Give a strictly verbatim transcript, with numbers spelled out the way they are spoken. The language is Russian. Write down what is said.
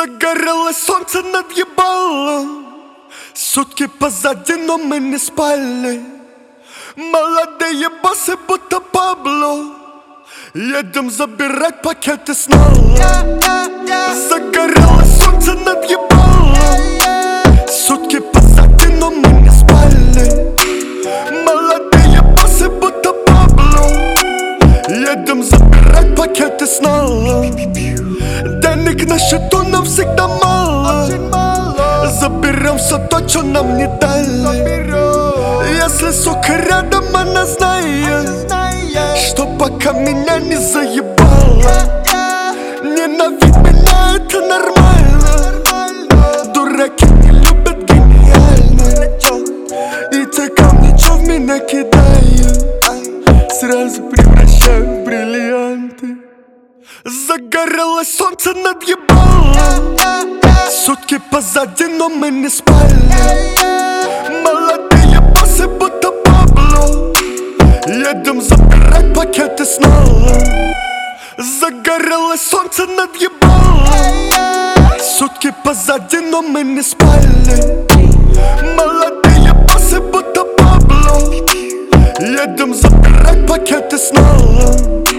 Загорелось солнце над ебалом. Сутки позади, но мы не спали. Молодые боссы, будто Пабло. Едем забирать пакеты снова. Загорелось солнце над ебалом. Сутки позади, но мы не спали. Молодые боссы, будто Пабло. Едем забирать пакеты снова. Денег на счету нам всегда мало. Заберем все то, что нам не дали. Если, сука, рядом, она знает, что пока меня не заебала. Ненавидь меня, это нормально. Дураки не любят гениально. И те камни, что в меня кидают, сразу превращаю в бриллианты. Загорелось солнце над ебалом. Сутки позади, но мы не спали. Молодые боссы, будто Пабло. Едем забирать пакеты снова. Загорелось солнце над ебалом. Сутки позади, но мы не спали. Молодые боссы, будто Пабло. Едем забирать пакеты снова.